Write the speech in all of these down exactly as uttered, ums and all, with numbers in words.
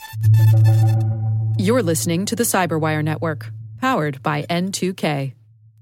You're listening to the Cyberwire Network, powered by N two K.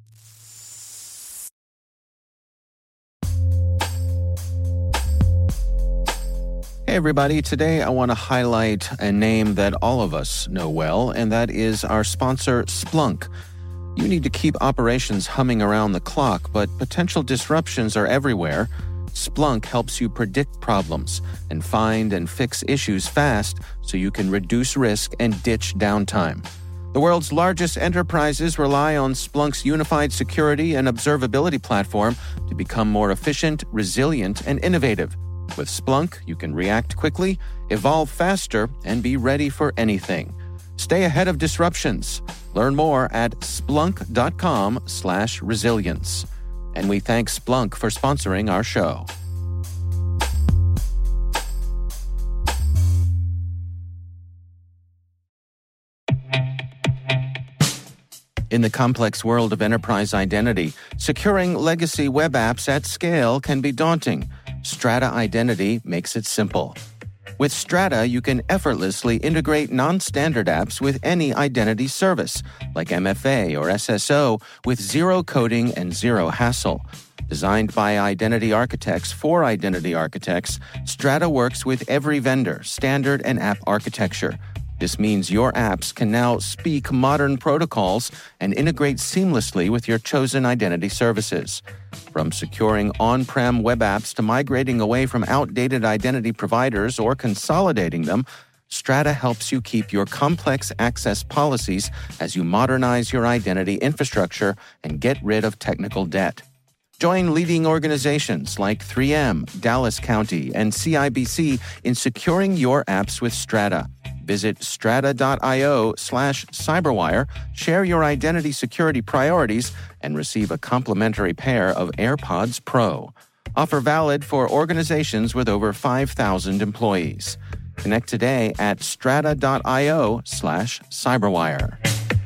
Hey everybody, today I want to highlight a name that all of us know well, and that is our sponsor, Splunk. You need to keep operations humming around the clock, but potential disruptions are everywhere. Splunk helps you predict problems and find and fix issues fast so you can reduce risk and ditch downtime. The world's largest enterprises rely on Splunk's unified security and observability platform to become more efficient, resilient, and innovative. With Splunk, you can react quickly, evolve faster, and be ready for anything. Stay ahead of disruptions. Learn more at splunk.com slash resilience. And we thank Splunk for sponsoring our show. In the complex world of enterprise identity, securing legacy web apps at scale can be daunting. Strata Identity makes it simple. With Strata, you can effortlessly integrate non-standard apps with any identity service, like M F A or S S O, with zero coding and zero hassle. Designed by identity architects for identity architects, Strata works with every vendor, standard, and app architecture. This means your apps can now speak modern protocols and integrate seamlessly with your chosen identity services. From securing on-prem web apps to migrating away from outdated identity providers or consolidating them, Strata helps you keep your complex access policies as you modernize your identity infrastructure and get rid of technical debt. Join leading organizations like three M, Dallas County, and C I B C in securing your apps with Strata. Visit strata.io slash cyberwire, share your identity security priorities, and receive a complimentary pair of AirPods Pro. Offer valid for organizations with over five thousand employees. Connect today at strata.io slash cyberwire.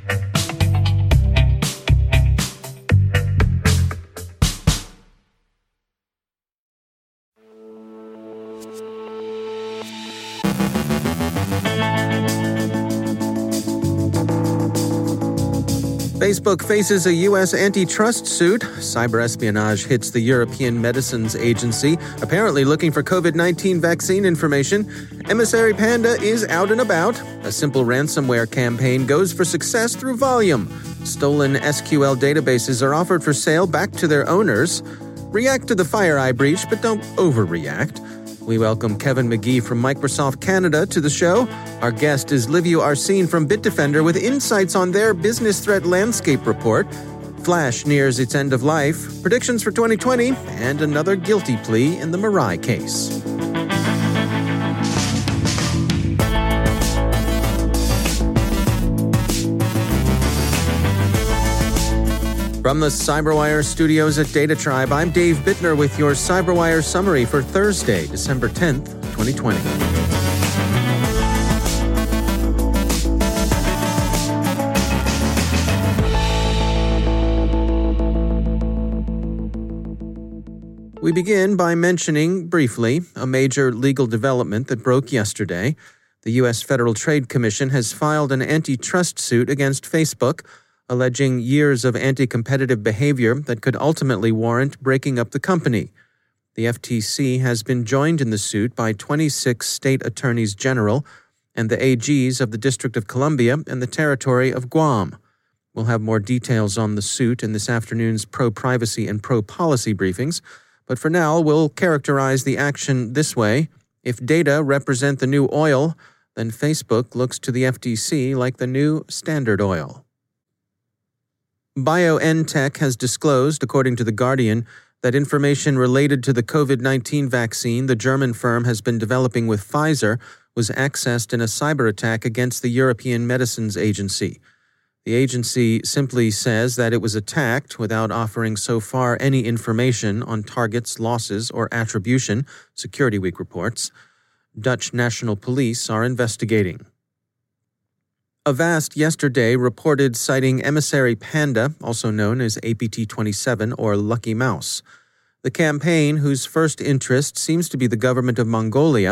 Facebook faces a U S antitrust suit. Cyber espionage hits the European Medicines Agency, apparently looking for covid nineteen vaccine information. Emissary Panda is out and about. A simple ransomware campaign goes for success through volume. Stolen S Q L databases are offered for sale back to their owners. React to the FireEye breach, but don't overreact. We welcome Kevin McGee from Microsoft Canada to the show. Our guest is Livio Arsene from Bitdefender with insights on their business threat landscape report. Flash nears its end of life, predictions for twenty twenty, and another guilty plea in the Mirai case. From the Cyberwire studios at Data Tribe, I'm Dave Bittner with your Cyberwire summary for Thursday, December tenth, twenty twenty. We begin by mentioning, briefly, a major legal development that broke yesterday. The U S Federal Trade Commission has filed an antitrust suit against Facebook, alleging years of anti-competitive behavior that could ultimately warrant breaking up the company. The F T C has been joined in the suit by twenty-six state attorneys general and the A Gs of the District of Columbia and the Territory of Guam. We'll have more details on the suit in this afternoon's pro-privacy and pro-policy briefings, but for now, we'll characterize the action this way. If data represent the new oil, then Facebook looks to the F T C like the new Standard Oil. BioNTech has disclosed, according to The Guardian, that information related to the covid nineteen vaccine the German firm has been developing with Pfizer was accessed in a cyber attack against the European Medicines Agency. The agency simply says that it was attacked without offering so far any information on targets, losses, or attribution, Security Week reports. Dutch National Police are investigating. Avast yesterday reported citing Emissary Panda, also known as A P T twenty-seven or Lucky Mouse. The campaign, whose first interest seems to be the government of Mongolia,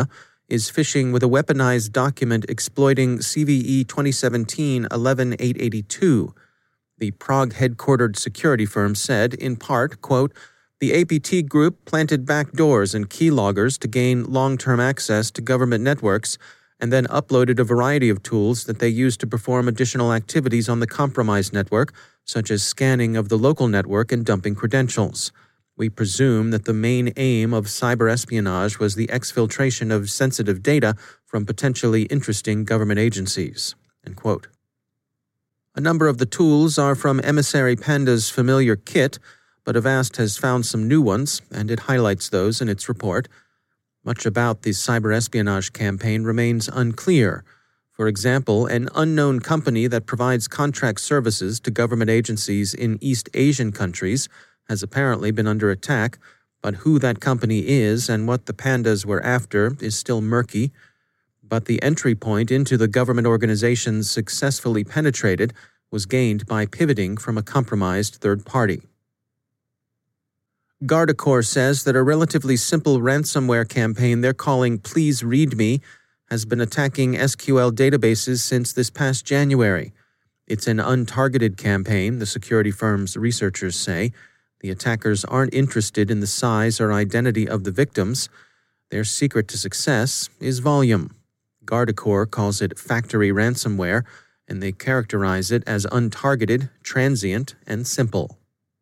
is phishing with a weaponized document exploiting C V E twenty seventeen dash eleven eight eighty-two. The Prague-headquartered security firm said, in part, quote, "The A P T group planted backdoors and keyloggers to gain long-term access to government networks and then uploaded a variety of tools that they used to perform additional activities on the compromised network, such as scanning of the local network and dumping credentials. We presume that the main aim of cyber espionage was the exfiltration of sensitive data from potentially interesting government agencies." End quote. A number of the tools are from Emissary Panda's familiar kit, but Avast has found some new ones, and it highlights those in its report. Much about the cyber espionage campaign remains unclear. For example, an unknown company that provides contract services to government agencies in East Asian countries has apparently been under attack, but who that company is and what the pandas were after is still murky. But the entry point into the government organizations successfully penetrated was gained by pivoting from a compromised third party. Guardicore says that a relatively simple ransomware campaign they're calling Please Read Me has been attacking S Q L databases since this past January. It's an untargeted campaign, the security firm's researchers say. The attackers aren't interested in the size or identity of the victims. Their secret to success is volume. Guardicore calls it factory ransomware, and they characterize it as untargeted, transient, and simple.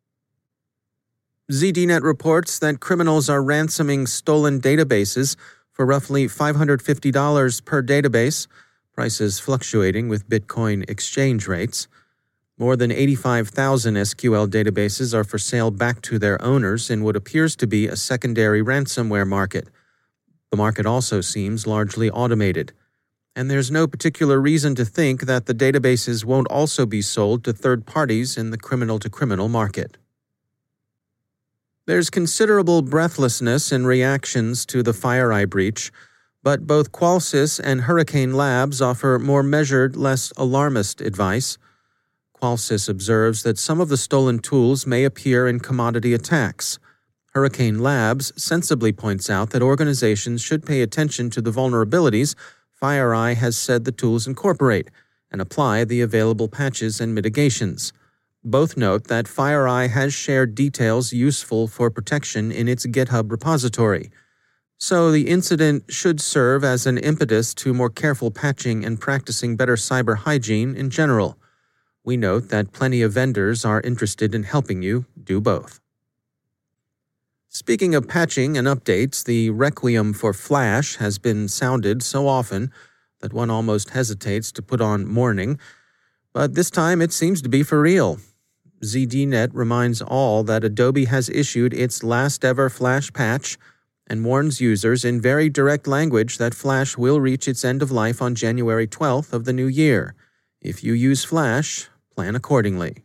Z D Net reports that criminals are ransoming stolen databases for roughly five hundred fifty dollars per database, prices fluctuating with Bitcoin exchange rates. More than eighty-five thousand S Q L databases are for sale back to their owners in what appears to be a secondary ransomware market. The market also seems largely automated, and there's no particular reason to think that the databases won't also be sold to third parties in the criminal-to-criminal market. There's considerable breathlessness in reactions to the FireEye breach, but both Qualys and Hurricane Labs offer more measured, less alarmist advice. Qualys observes that some of the stolen tools may appear in commodity attacks. Hurricane Labs sensibly points out that organizations should pay attention to the vulnerabilities FireEye has said the tools incorporate and apply the available patches and mitigations. Both note that FireEye has shared details useful for protection in its GitHub repository. So the incident should serve as an impetus to more careful patching and practicing better cyber hygiene in general. We note that plenty of vendors are interested in helping you do both. Speaking of patching and updates, the requiem for Flash has been sounded so often that one almost hesitates to put on mourning, but this time it seems to be for real. Z D Net reminds all that Adobe has issued its last-ever Flash patch and warns users in very direct language that Flash will reach its end of life on January twelfth of the new year. If you use Flash, plan accordingly.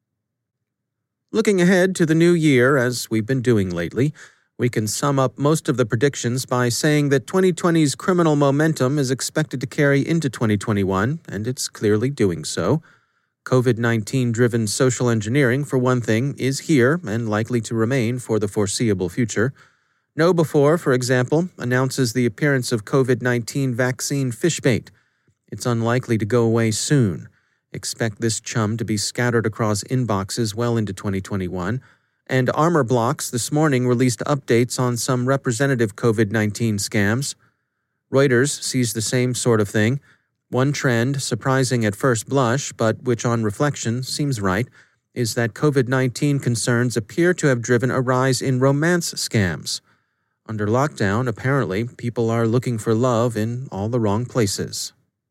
Looking ahead to the new year, as we've been doing lately, we can sum up most of the predictions by saying that twenty twenty's criminal momentum is expected to carry into twenty twenty-one, and it's clearly doing so. COVID nineteen-driven social engineering, for one thing, is here and likely to remain for the foreseeable future. Know before, for example, announces the appearance of COVID nineteen vaccine fishbait. It's unlikely to go away soon. Expect this chum to be scattered across inboxes well into twenty twenty-one. And Armor Blocks this morning released updates on some representative COVID nineteen scams. Reuters sees the same sort of thing. One trend, surprising at first blush, but which on reflection seems right, is that COVID nineteen concerns appear to have driven a rise in romance scams. Under lockdown, apparently, people are looking for love in all the wrong places.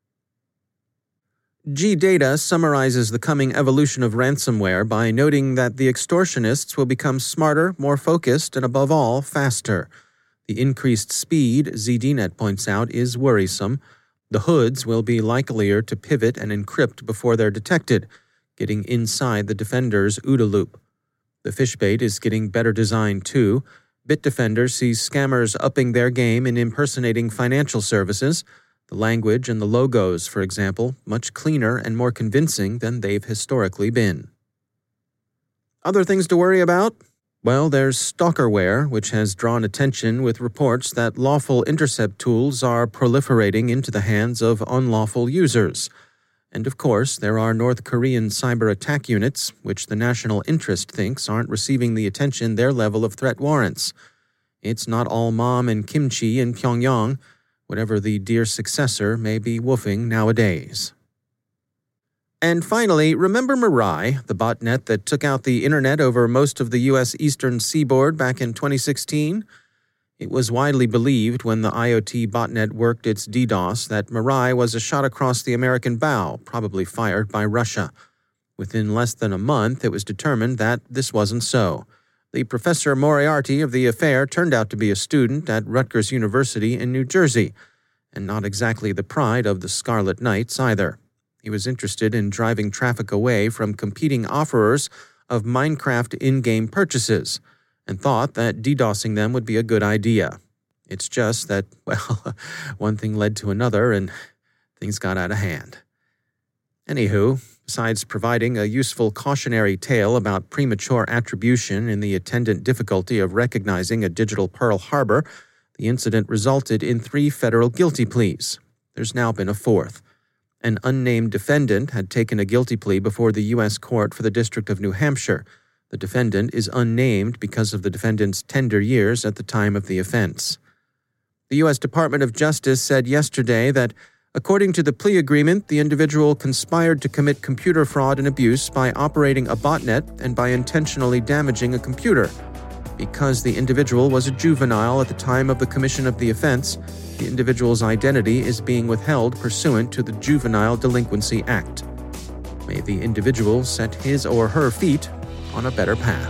G-Data summarizes the coming evolution of ransomware by noting that the extortionists will become smarter, more focused, and above all, faster. The increased speed, Z D Net points out, is worrisome. The hoods will be likelier to pivot and encrypt before they're detected, getting inside the defender's OODA loop. The fishbait is getting better designed too. Bitdefender sees scammers upping their game in impersonating financial services. The language and the logos, for example, much cleaner and more convincing than they've historically been. Other things to worry about? Well, there's stalkerware, which has drawn attention with reports that lawful intercept tools are proliferating into the hands of unlawful users. And of course, there are North Korean cyber attack units, which the national interest thinks aren't receiving the attention their level of threat warrants. It's not all mom and kimchi in Pyongyang, whatever the dear successor may be woofing nowadays. And finally, remember Mirai, the botnet that took out the internet over most of the U S eastern seaboard back in twenty sixteen? It was widely believed when the IoT botnet worked its DDoS that Mirai was a shot across the American bow, probably fired by Russia. Within less than a month, it was determined that this wasn't so. The Professor Moriarty of the affair turned out to be a student at Rutgers University in New Jersey, and not exactly the pride of the Scarlet Knights either. He was interested in driving traffic away from competing offerers of Minecraft in-game purchases and thought that DDoSing them would be a good idea. It's just that, well, one thing led to another and things got out of hand. Anywho, besides providing a useful cautionary tale about premature attribution and the attendant difficulty of recognizing a digital Pearl Harbor, the incident resulted in three federal guilty pleas. There's now been a fourth. An unnamed defendant had taken a guilty plea before the U S Court for the District of New Hampshire. The defendant is unnamed because of the defendant's tender years at the time of the offense. The U S Department of Justice said yesterday that, according to the plea agreement, the individual conspired to commit computer fraud and abuse by operating a botnet and by intentionally damaging a computer. Because the individual was a juvenile at the time of the commission of the offense, the individual's identity is being withheld pursuant to the Juvenile Delinquency Act. May the individual set his or her feet on a better path.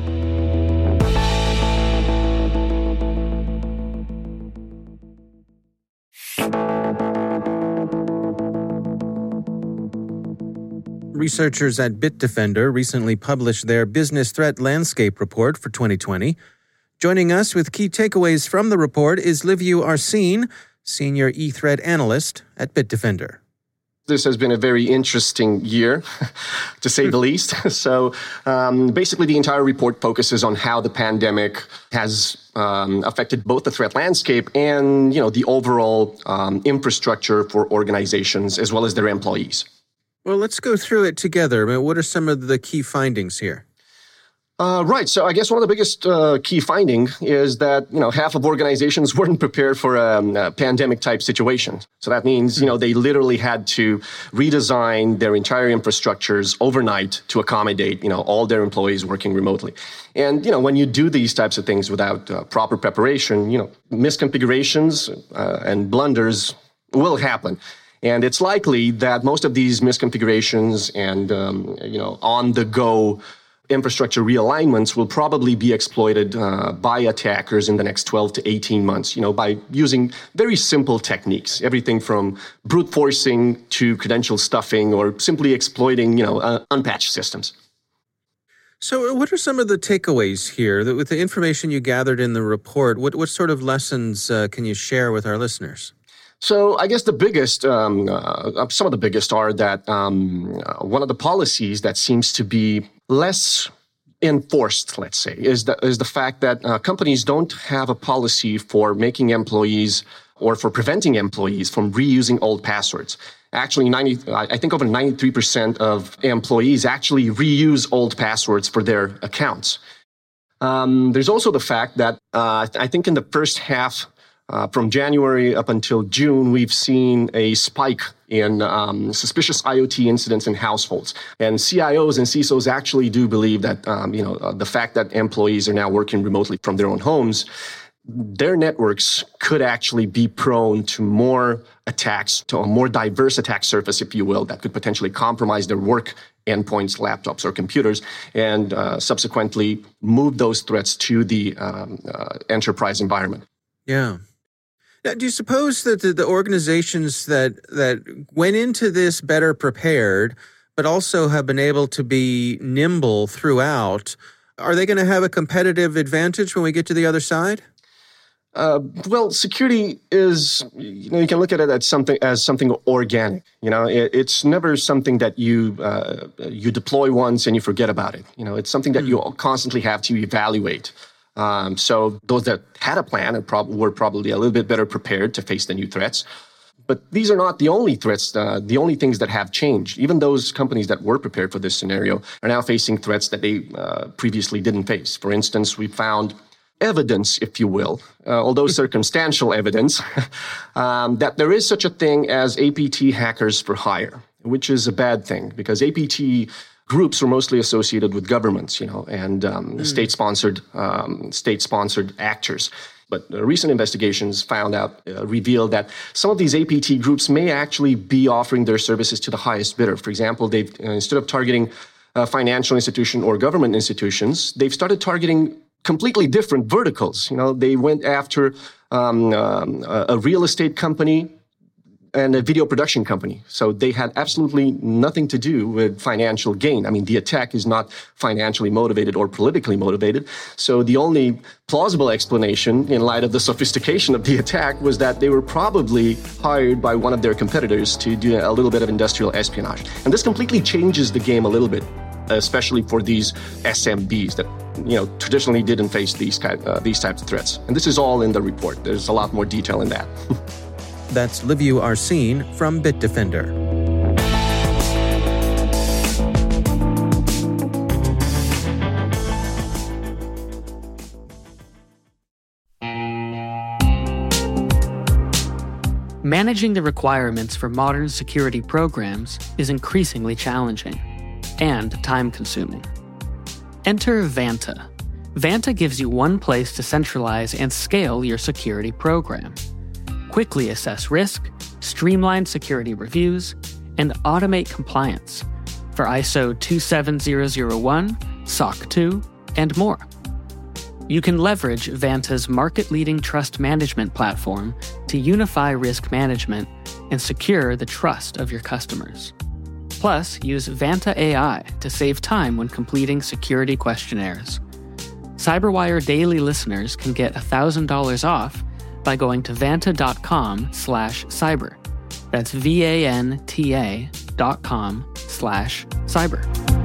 Researchers at Bitdefender recently published their Business Threat Landscape Report for twenty twenty. Joining us with key takeaways from the report is Liviu Arsene, Senior E-Threat Analyst at Bitdefender. This has been a very interesting year, to say the least. So um, basically, the entire report focuses on how the pandemic has um, affected both the threat landscape and, you know, the overall um, infrastructure for organizations as well as their employees. Well, let's go through it together. I mean, what are some of the key findings here? Uh, right. So I guess one of the biggest uh, key finding is that, you know, half of organizations weren't prepared for a, a pandemic type situation. So that means, you know, they literally had to redesign their entire infrastructures overnight to accommodate, you know, all their employees working remotely. And, you know, when you do these types of things without uh, proper preparation, you know, misconfigurations uh, and blunders will happen. And it's likely that most of these misconfigurations and, um, you know, on-the-go infrastructure realignments will probably be exploited uh, by attackers in the next twelve to eighteen months, you know, by using very simple techniques, everything from brute forcing to credential stuffing or simply exploiting, you know, uh, unpatched systems. So what are some of the takeaways here? With the information you gathered in the report, what, what sort of lessons uh, can you share with our listeners? So I guess the biggest, um, uh, some of the biggest are that um, uh, one of the policies that seems to be less enforced, let's say, is the, is the fact that uh, companies don't have a policy for making employees or for preventing employees from reusing old passwords. Actually, ninety, I think over ninety-three percent of employees actually reuse old passwords for their accounts. Um, there's also the fact that uh, I think in the first half Uh, from January up until June, we've seen a spike in um, suspicious IoT incidents in households. And C I Os and C I S Os actually do believe that, um, you know, uh, the fact that employees are now working remotely from their own homes, their networks could actually be prone to more attacks, to a more diverse attack surface, if you will, that could potentially compromise their work endpoints, laptops, or computers, and uh, subsequently move those threats to the um, uh, enterprise environment. Yeah. Now, do you suppose that the, the organizations that that went into this better prepared, but also have been able to be nimble throughout, are they going to have a competitive advantage when we get to the other side? Uh, well, security is, you know, you can look at it as something as something organic. You know, it, it's never something that you uh, you deploy once and you forget about it. You know, it's something that mm. you constantly have to evaluate. Um, so those that had a plan and prob- were probably a little bit better prepared to face the new threats. But these are not the only threats, uh, the only things that have changed. Even those companies that were prepared for this scenario are now facing threats that they uh, previously didn't face. For instance, we found evidence, if you will, uh, although circumstantial evidence, um, that there is such a thing as A P T hackers for hire, which is a bad thing because A P T groups were mostly associated with governments, you know, and um, mm. state-sponsored um, state-sponsored actors. But uh, recent investigations found out, uh, revealed that some of these A P T groups may actually be offering their services to the highest bidder. For example, they've uh, instead of targeting uh, financial institution or government institutions, they've started targeting completely different verticals. You know, they went after um, um, a, a real estate company and a video production company. So they had absolutely nothing to do with financial gain. I mean, the attack is not financially motivated or politically motivated. So the only plausible explanation in light of the sophistication of the attack was that they were probably hired by one of their competitors to do a little bit of industrial espionage. And this completely changes the game a little bit, especially for these S M Bs that, you know, traditionally didn't face these kind, uh, these types of threats. And this is all in the report. There's a lot more detail in that. That's Liviu Arsene from Bitdefender. Managing the requirements for modern security programs is increasingly challenging and time-consuming. Enter Vanta. Vanta gives you one place to centralize and scale your security program. Quickly assess risk, streamline security reviews, and automate compliance for I S O two seven zero zero one, S O C two, and more. You can leverage Vanta's market-leading trust management platform to unify risk management and secure the trust of your customers. Plus, use Vanta A I to save time when completing security questionnaires. CyberWire Daily listeners can get one thousand dollars off by going to vanta.com slash cyber. That's V-A-N-T-A dot com slash cyber.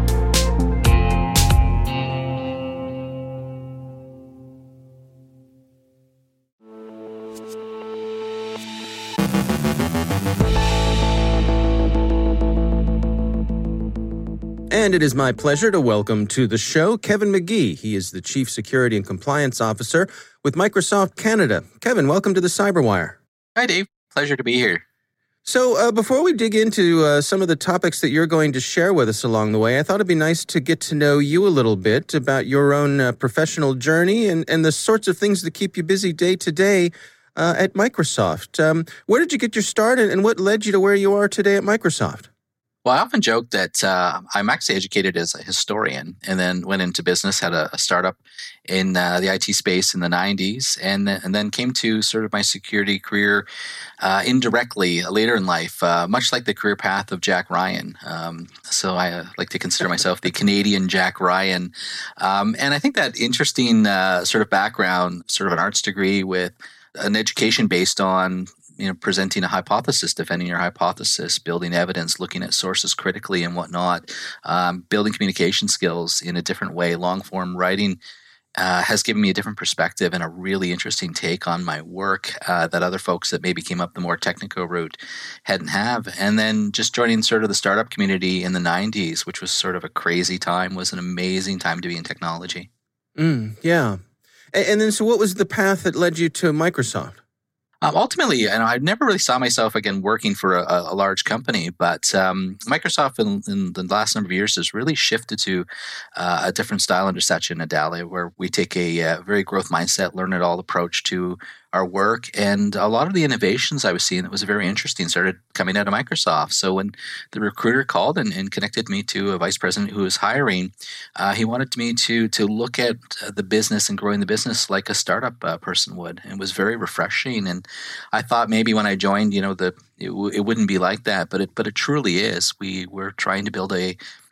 And it is my pleasure to welcome to the show Kevin McGee. He is the Chief Security and Compliance Officer with Microsoft Canada. Kevin, welcome to the Cyberwire. Hi, Dave. Pleasure to be here. So uh, before we dig into uh, some of the topics that you're going to share with us along the way, I thought it'd be nice to get to know you a little bit about your own uh, professional journey and, and the sorts of things that keep you busy day to day uh, at Microsoft. Um, where did you get your start and, and what led you to where you are today at Microsoft? Well, I often joke that uh, I'm actually educated as a historian and then went into business, had a, a startup in uh, the I T space in the nineties, and, th- and then came to sort of my security career uh, indirectly later in life, uh, much like the career path of Jack Ryan. Um, so I uh, like to consider myself the Canadian Jack Ryan. Um, and I think that interesting uh, sort of background, sort of an arts degree with an education based on you know, presenting a hypothesis, defending your hypothesis, building evidence, looking at sources critically and whatnot, um, building communication skills in a different way, long-form writing uh, has given me a different perspective and a really interesting take on my work uh, that other folks that maybe came up the more technical route hadn't have. And then just joining sort of the startup community in the nineties, which was sort of a crazy time, was an amazing time to be in technology. Mm, yeah. And, and then so what was the path that led you to Microsoft? Um, ultimately, and I never really saw myself again working for a, a large company, but um, Microsoft in, in the last number of years has really shifted to uh, a different style under Satya Nadella, where we take a, a very growth mindset, learn it all approach to our work. And a lot of the innovations I was seeing that was very interesting started coming out of Microsoft. So when the recruiter called and, and connected me to a vice president who was hiring, uh, he wanted me to to look at the business and growing the business like a startup uh, person would. And it was very refreshing. And I thought maybe when I joined, you know, the it, w- it wouldn't be like that, but it but it truly is. We we're trying to build a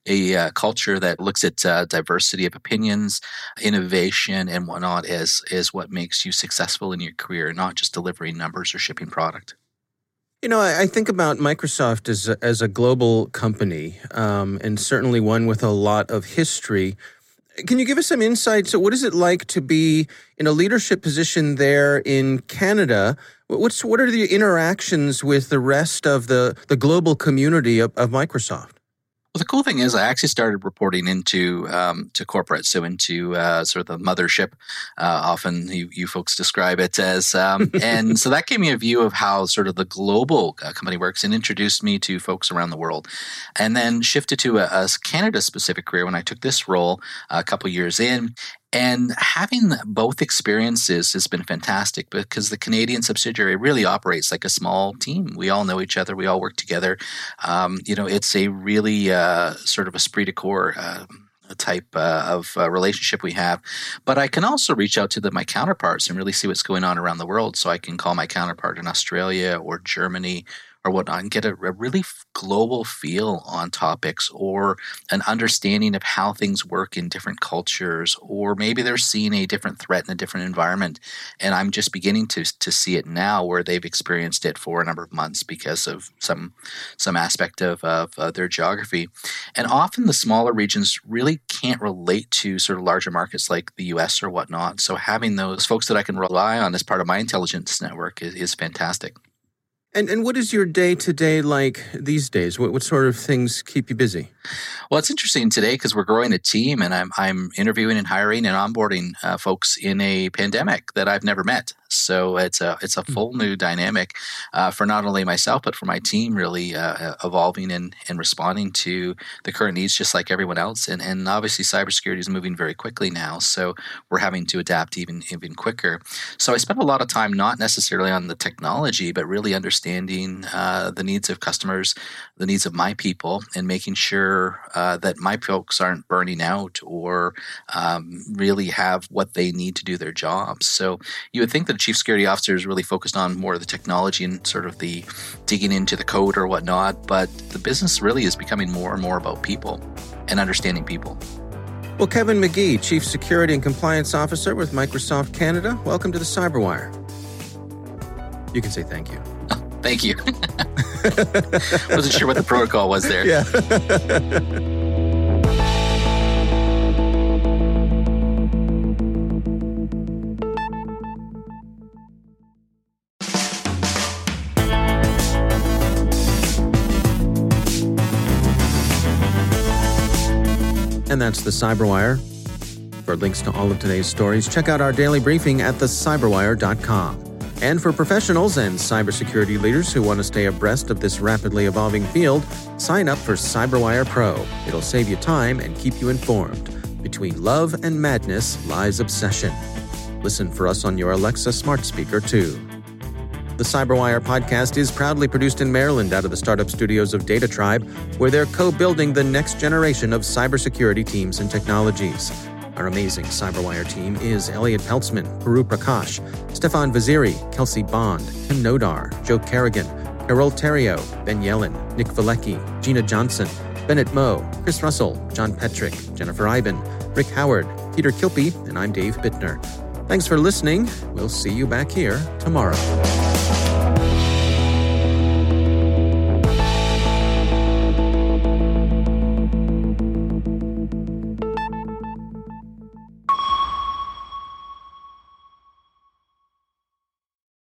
a uh, culture that looks at uh, diversity of opinions, innovation, and whatnot as, as what makes you successful in your career, not just delivering numbers or shipping product. You know, I, I think about Microsoft as a, as a global company, um, and certainly one with a lot of history. Can you give us some insight? So what is it like to be in a leadership position there in Canada? What's what are the interactions with the rest of the, the global community of, of Microsoft? Well, the cool thing is I actually started reporting into um, to corporate, so into uh, sort of the mothership. Uh, often you, you folks describe it as. Um, and so that gave me a view of how sort of the global uh, company works and introduced me to folks around the world. And then shifted to a, a Canada-specific career when I took this role a couple years in. And having both experiences has been fantastic because the Canadian subsidiary really operates like a small team. We all know each other. We all work together. Um, you know, it's a really uh, sort of esprit de corps uh, type uh, of uh, relationship we have. But I can also reach out to the, my counterparts and really see what's going on around the world. So I can call my counterpart in Australia or Germany or whatnot and get a, a really global feel on topics or an understanding of how things work in different cultures, or maybe they're seeing a different threat in a different environment. And I'm just beginning to to see it now where they've experienced it for a number of months because of some some aspect of, of uh, their geography. And often the smaller regions really can't relate to sort of larger markets like the U S or whatnot. So having those folks that I can rely on as part of my intelligence network is, is fantastic. And and what is your day-to-day like these days? What what sort of things keep you busy? Well, it's interesting today because we're growing a team and I'm I'm interviewing and hiring and onboarding uh, folks in a pandemic that I've never met. So it's a it's a full new dynamic uh, for not only myself but for my team, really uh, evolving and, and responding to the current needs just like everyone else. And and obviously cybersecurity is moving very quickly now, so we're having to adapt even even quicker. So I spend a lot of time not necessarily on the technology, but really understanding uh, the needs of customers, the needs of my people, and making sure uh, that my folks aren't burning out or um, really have what they need to do their jobs. So you would think that Chief Security Officer is really focused on more of the technology and sort of the digging into the code or whatnot, but the business really is becoming more and more about people and understanding people. Well, Kevin McGee, Chief Security and Compliance Officer with Microsoft Canada, welcome to the Cyberwire. You can say thank you. Oh, thank you. Wasn't sure what the protocol was there. Yeah. And that's the Cyberwire. For links to all of today's stories, check out our daily briefing at the cyberwire dot com. And for professionals and cybersecurity leaders who want to stay abreast of this rapidly evolving field, sign up for Cyberwire Pro. It'll save you time and keep you informed. Between love and madness lies obsession. Listen for us on your Alexa smart speaker, too. The Cyberwire podcast is proudly produced in Maryland out of the startup studios of Data Tribe, where they're co-building the next generation of cybersecurity teams and technologies. Our amazing Cyberwire team is Elliot Peltzman, Puru Prakash, Stefan Vaziri, Kelsey Bond, Tim Nodar, Joe Kerrigan, Carol Terrio, Ben Yellen, Nick Valecki, Gina Johnson, Bennett Moe, Chris Russell, John Petrick, Jennifer Iben, Rick Howard, Peter Kilpie, and I'm Dave Bittner. Thanks for listening. We'll see you back here tomorrow.